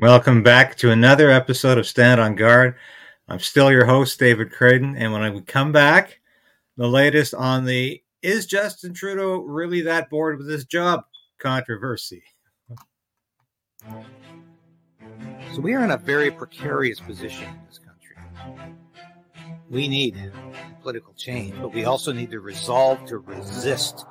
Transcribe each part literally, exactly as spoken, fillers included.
Welcome back to another episode of Stand on Guard. I'm still your host, David Creighton, and when I come back, the latest on the Is Justin Trudeau really that bored with his job controversy. So we are in a very precarious position in this country. We need political change, but we also need to resolve to resist.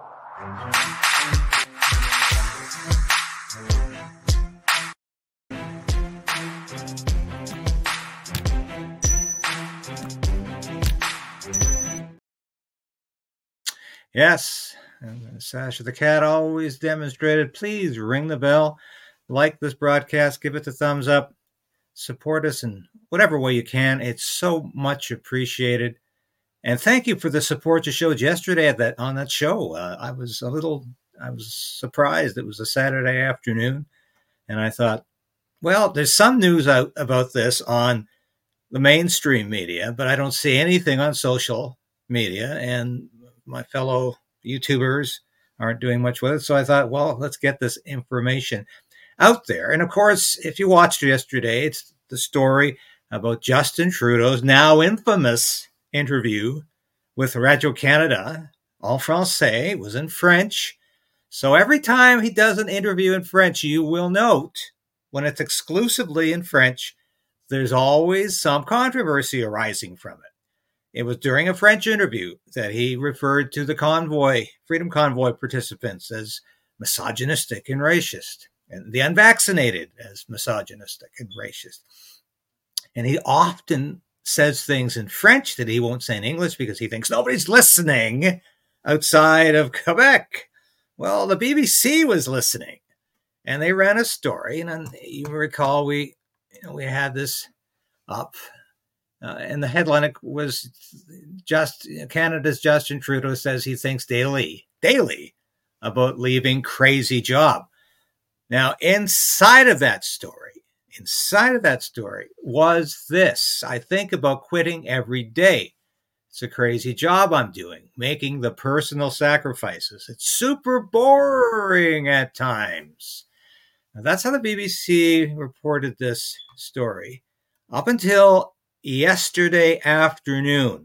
Yes, and Sasha the Cat always demonstrated. Please ring the bell, like this broadcast, give it the thumbs up, support us in whatever way you can. It's so much appreciated. And thank you for the support you showed yesterday at that on that show. Uh, I was a little, I was surprised. It was a Saturday afternoon, and I thought, well, there's some news out about this on the mainstream media, but I don't see anything on social media, and my fellow YouTubers aren't doing much with it. So I thought, well, let's get this information out there. And of course, if you watched yesterday, it's the story about Justin Trudeau's now infamous interview with Radio-Canada. En français, was in French. So every time he does an interview in French, you will note when it's exclusively in French, there's always some controversy arising from it. It was during a French interview that he referred to the convoy, Freedom Convoy participants as misogynistic and racist, and the unvaccinated as misogynistic and racist. And he often says things in French that he won't say in English because he thinks nobody's listening outside of Quebec. Well, the B B C was listening, and they ran a story. And you recall we, you know, we had this up. Uh, and the headline was just Canada's Justin Trudeau says he thinks daily, daily about leaving crazy job. Now, inside of that story, inside of that story was this. I think about quitting every day. It's a crazy job I'm doing, making the personal sacrifices. It's super boring at times. Now, that's how the B B C reported this story up until yesterday afternoon,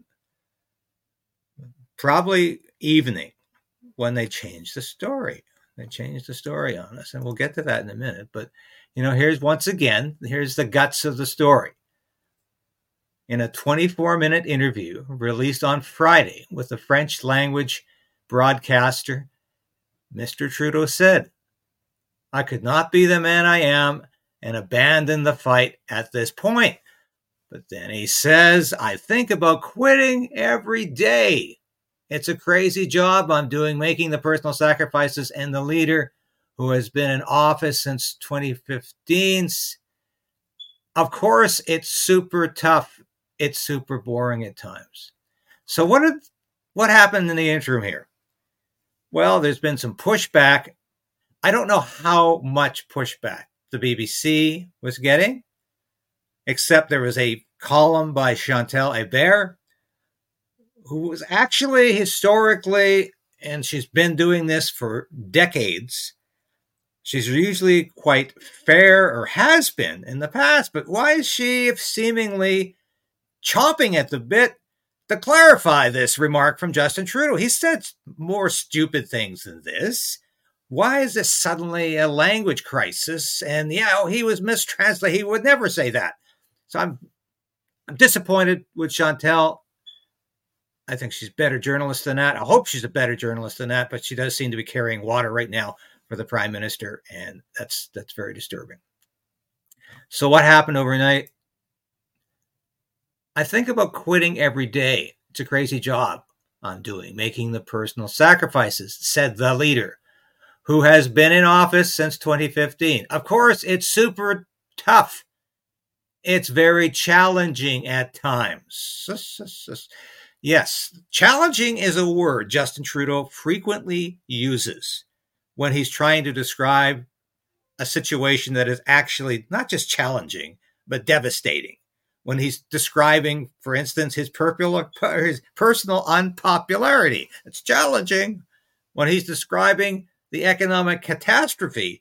probably evening, when they changed the story. They changed the story on us, and we'll get to that in a minute. But, you know, here's once again, here's the guts of the story. In a twenty-four minute interview released on Friday with the French language broadcaster, Mister Trudeau said, "I could not be the man I am and abandon the fight at this point. But then he says, I think about quitting every day. It's a crazy job I'm doing, making the personal sacrifices, and the leader who has been in office since twenty fifteen. Of course, it's super tough. It's super boring at times." So what did, what happened in the interim here? Well, there's been some pushback. I don't know how much pushback the B B C was getting, except there was a column by Chantal Hébert, who was actually historically, and she's been doing this for decades, she's usually quite fair, or has been in the past, but why is she seemingly chomping at the bit to clarify this remark from Justin Trudeau? He said more stupid things than this. Why is this suddenly a language crisis? And yeah, oh, he was mistranslated. He would never say that. So I'm I'm disappointed with Chantal. I think she's a better journalist than that. I hope she's a better journalist than that, but she does seem to be carrying water right now for the Prime Minister, and that's that's very disturbing. So what happened overnight? I think about quitting every day. It's a crazy job I'm doing, making the personal sacrifices, said the leader, who has been in office since twenty fifteen. Of course, it's super tough. It's very challenging at times. Yes, challenging is a word Justin Trudeau frequently uses when he's trying to describe a situation that is actually not just challenging, but devastating. When he's describing, for instance, his, popular, his personal unpopularity, it's challenging. When he's describing the economic catastrophe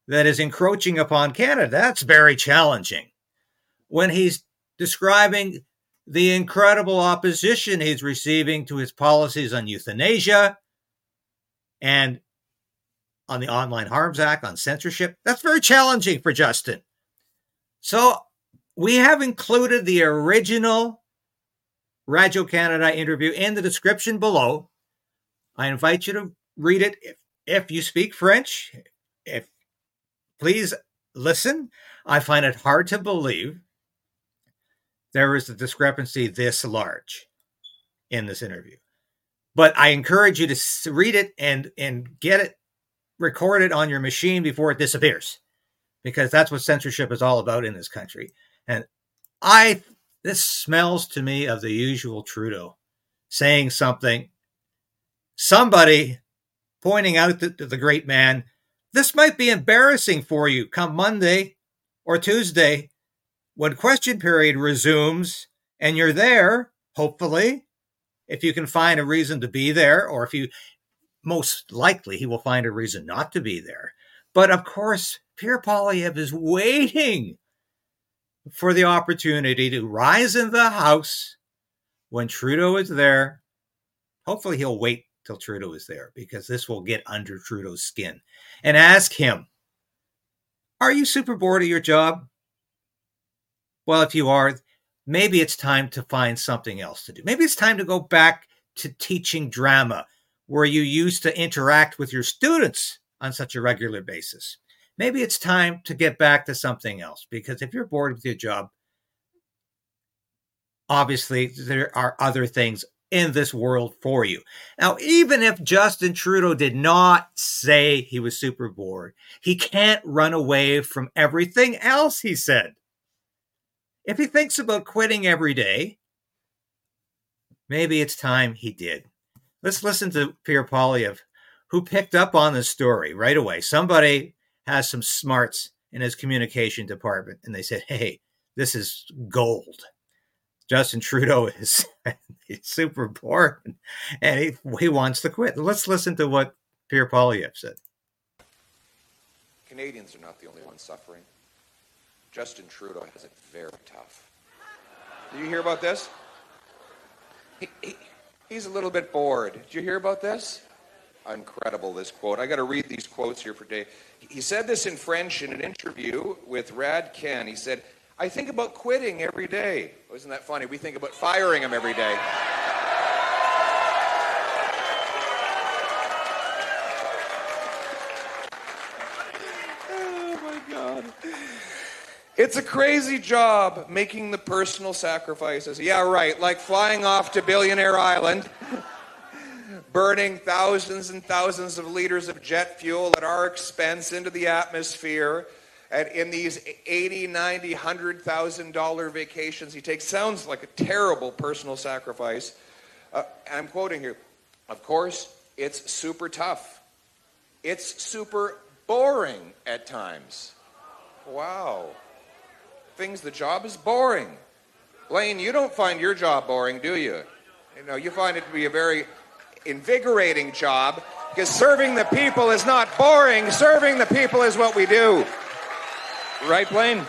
that is encroaching upon Canada. That's very challenging. When he's describing the incredible opposition he's receiving to his policies on euthanasia and on the Online Harms Act, on censorship, that's very challenging for Justin. So we have included the original Radio Canada interview in the description below. I invite you to read it if, if you speak French. If please listen. I find it hard to believe there is a discrepancy this large in this interview. But I encourage you to read it and, and get it recorded on your machine before it disappears, because that's what censorship is all about in this country. And I, this smells to me of the usual Trudeau saying something, somebody pointing out to the great man, this might be embarrassing for you come Monday or Tuesday when question period resumes and you're there, hopefully, if you can find a reason to be there, or if you, most likely he will find a reason not to be there. But of course, Pierre Poilievre is waiting for the opportunity to rise in the House when Trudeau is there. Hopefully he'll wait till Trudeau is there, because this will get under Trudeau's skin, and ask him, are you super bored of your job? Well, if you are, maybe it's time to find something else to do. Maybe it's time to go back to teaching drama, where you used to interact with your students on such a regular basis. Maybe it's time to get back to something else, because if you're bored with your job, obviously there are other things in this world for you. Now, even if Justin Trudeau did not say he was super bored, he can't run away from everything else he said. If he thinks about quitting every day, maybe it's time he did. Let's listen to Pierre Poilievre, who picked up on the story right away. Somebody has some smarts in his communication department, and they said, hey, this is gold. Justin Trudeau is he's super bored, and he, he wants to quit. Let's listen to what Pierre Poilievre said. Canadians are not the only ones suffering. Justin Trudeau has it very tough. Did you hear about this? He, he, he's a little bit bored. Did you hear about this? Incredible, this quote. I got to read these quotes here for Dave. He said this in French in an interview with Rad Ken. He said, I think about quitting every day. Oh, isn't that funny? We think about firing him every day. Oh, my God. It's a crazy job making the personal sacrifices. Yeah, right, like flying off to Billionaire Island, burning thousands and thousands of liters of jet fuel at our expense into the atmosphere, and in these eighty, ninety, one hundred thousand dollar vacations he takes. Sounds like a terrible personal sacrifice. Uh, I'm quoting here. Of course, it's super tough. It's super boring at times. Wow. Things, the job is boring. Blaine, you don't find your job boring, do you? You know, you find it to be a very invigorating job, because serving the people is not boring. Serving the people is what we do. Right, Blaine?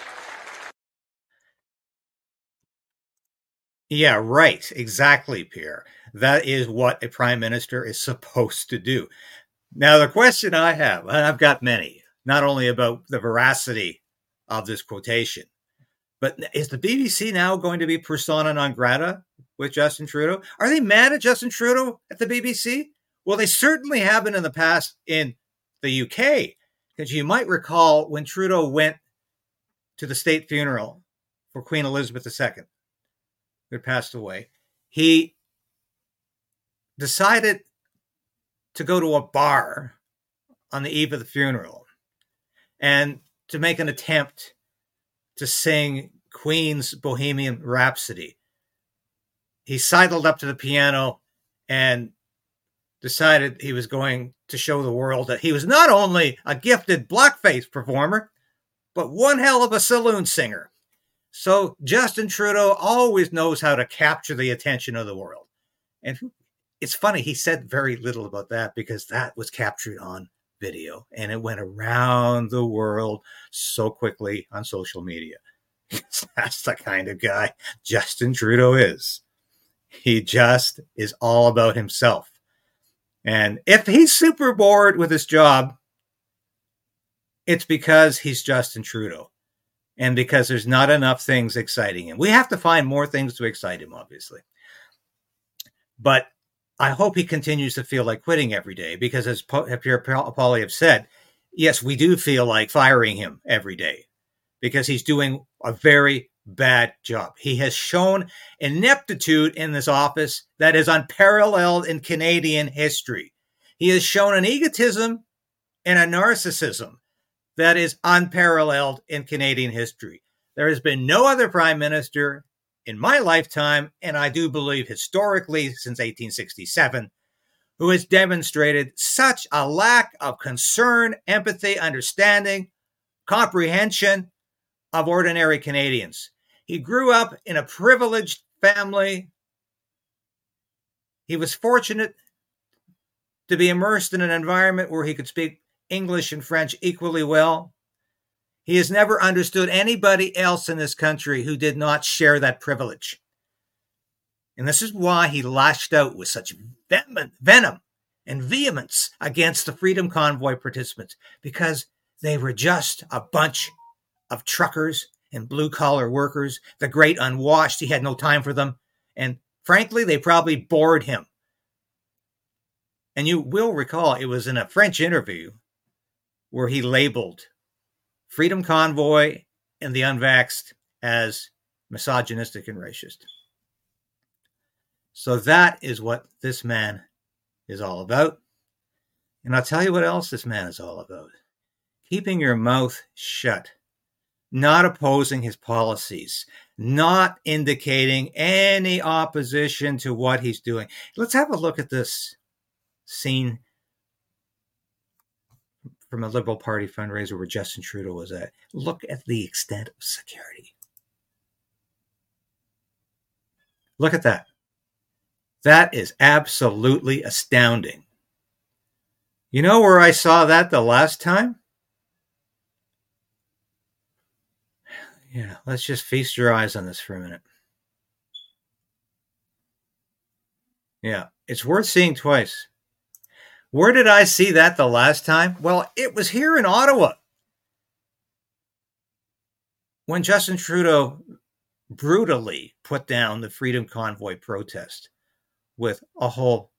Yeah, right. Exactly, Pierre. That is what a prime minister is supposed to do. Now, the question I have, and I've got many, not only about the veracity of this quotation, but is the B B C now going to be persona non grata with Justin Trudeau? Are they mad at Justin Trudeau at the B B C? Well, they certainly have been in the past in the U K, because you might recall when Trudeau went to the state funeral for Queen Elizabeth the Second, who had passed away, he decided to go to a bar on the eve of the funeral and to make an attempt to sing Queen's Bohemian Rhapsody. He sidled up to the piano and decided he was going to show the world that he was not only a gifted blackface performer, but one hell of a saloon singer. So Justin Trudeau always knows how to capture the attention of the world. And it's funny, he said very little about that, because that was captured on video, and it went around the world so quickly on social media. That's the kind of guy Justin Trudeau is. He just is all about himself. And if he's super bored with his job, it's because he's Justin Trudeau and because there's not enough things exciting him. We have to find more things to excite him, obviously. But I hope he continues to feel like quitting every day because, as Pierre Poilievre have said, yes, we do feel like firing him every day because he's doing a very bad job. He has shown ineptitude in this office that is unparalleled in Canadian history. He has shown an egotism and a narcissism that is unparalleled in Canadian history. There has been no other prime minister in my lifetime, and I do believe historically since eighteen sixty-seven, who has demonstrated such a lack of concern, empathy, understanding, comprehension of ordinary Canadians. He grew up in a privileged family. He was fortunate to be immersed in an environment where he could speak English and French equally well. He has never understood anybody else in this country who did not share that privilege. And this is why he lashed out with such venom and vehemence against the Freedom Convoy participants, because they were just a bunch of truckers and blue-collar workers, the great unwashed. He had no time for them. And frankly, they probably bored him. And you will recall it was in a French interview where he labeled Freedom Convoy and the unvaxxed as misogynistic and racist. So that is what this man is all about. And I'll tell you what else this man is all about. Keeping your mouth shut. Not opposing his policies. Not indicating any opposition to what he's doing. Let's have a look at this scene from a Liberal Party fundraiser where Justin Trudeau was at. Look at the extent of security. Look at that. That is absolutely astounding. You know where I saw that the last time? Yeah, let's just feast your eyes on this for a minute. Yeah, it's worth seeing twice. Where did I see that the last time? Well, it was here in Ottawa. When Justin Trudeau brutally put down the Freedom Convoy protest with a whole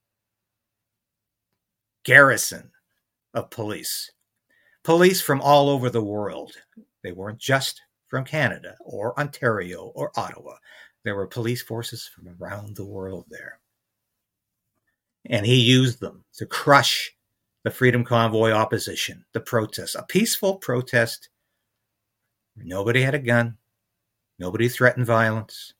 garrison of police. Police from all over the world. They weren't just from Canada or Ontario or Ottawa. There were police forces from around the world there. And he used them to crush the Freedom Convoy opposition, the protest, a peaceful protest. Nobody had a gun. Nobody threatened violence.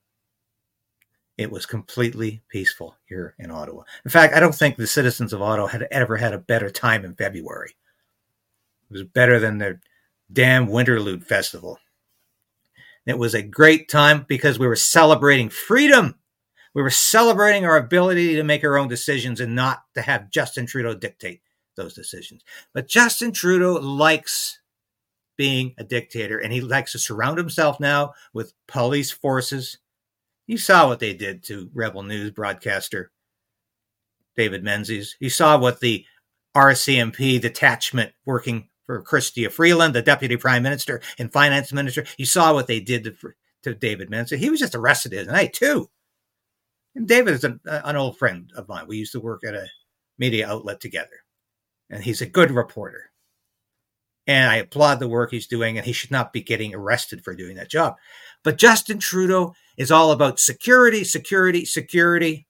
It was completely peaceful here in Ottawa. In fact, I don't think the citizens of Ottawa had ever had a better time in February. It was better than their damn Winterlude Festival. It was a great time because we were celebrating freedom. We were celebrating our ability to make our own decisions and not to have Justin Trudeau dictate those decisions. But Justin Trudeau likes being a dictator, and he likes to surround himself now with police forces. You saw what they did to Rebel News broadcaster David Menzies. You saw what the R C M P detachment working for Chrystia Freeland, the Deputy Prime Minister and Finance Minister, you saw what they did to, to David Menzies. He was just arrested tonight, too. And David is an, an old friend of mine. We used to work at a media outlet together. And he's a good reporter. And I applaud the work he's doing, and he should not be getting arrested for doing that job. But Justin Trudeau is all about security, security, security.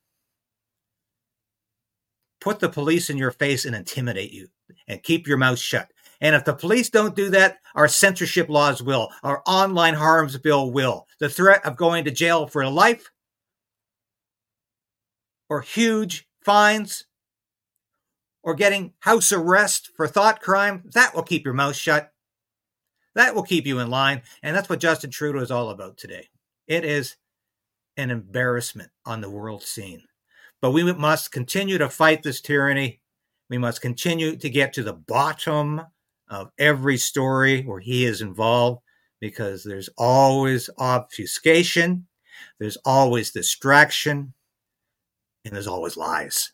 Put the police in your face and intimidate you, and keep your mouth shut. And if the police don't do that, our censorship laws will. Our online harms bill will. The threat of going to jail for life or huge fines or getting house arrest for thought crime, that will keep your mouth shut. That will keep you in line. And that's what Justin Trudeau is all about today. It is an embarrassment on the world scene. But we must continue to fight this tyranny We must continue to get to the bottom of every story where he is involved, because there's always obfuscation, there's always distraction, and there's always lies.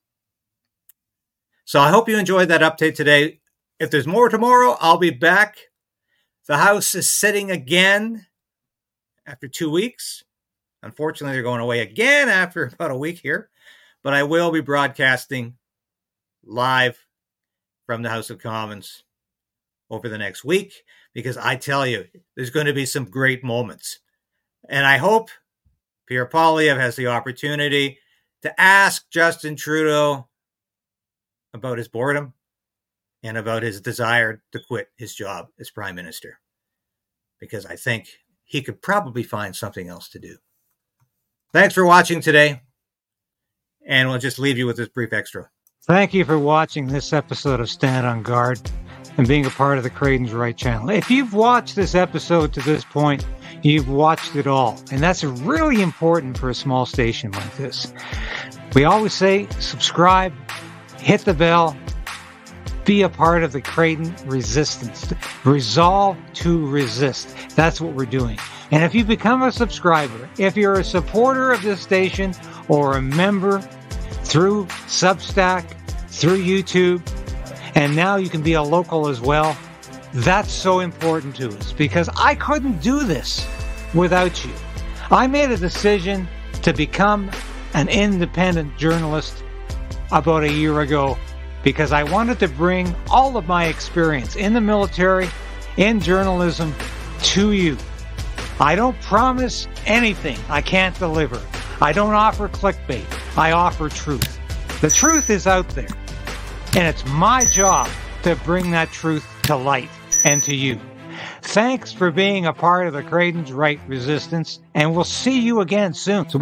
So I hope you enjoyed that update today. If there's more tomorrow, I'll be back. The House is sitting again after two weeks. Unfortunately, they're going away again after about a week here. But I will be broadcasting live from the House of Commons over the next week, because I tell you, there's going to be some great moments. And I hope Pierre Poilievre has the opportunity to ask Justin Trudeau about his boredom and about his desire to quit his job as Prime Minister, because I think he could probably find something else to do. Thanks for watching today, and we'll just leave you with this brief extra. Thank you for watching this episode of Stand on Guard and being a part of the Creighton's Right channel. If you've watched this episode to this point, you've watched it all, and that's really important for a small station like this. We always say subscribe, hit the bell, be a part of the Creighton resistance. Resolve to resist. That's what we're doing. And if you become a subscriber, if you're a supporter of this station or a member through Substack, through YouTube, and now you can be a local as well, that's so important to us, because I couldn't do this without you. I made a decision to become an independent journalist about a year ago because I wanted to bring all of my experience in the military, in journalism, to you. I don't promise anything I can't deliver. I don't offer clickbait. I offer truth. The truth is out there, and it's my job to bring that truth to light and to you. Thanks for being a part of the Creighton's Right resistance, and we'll see you again soon.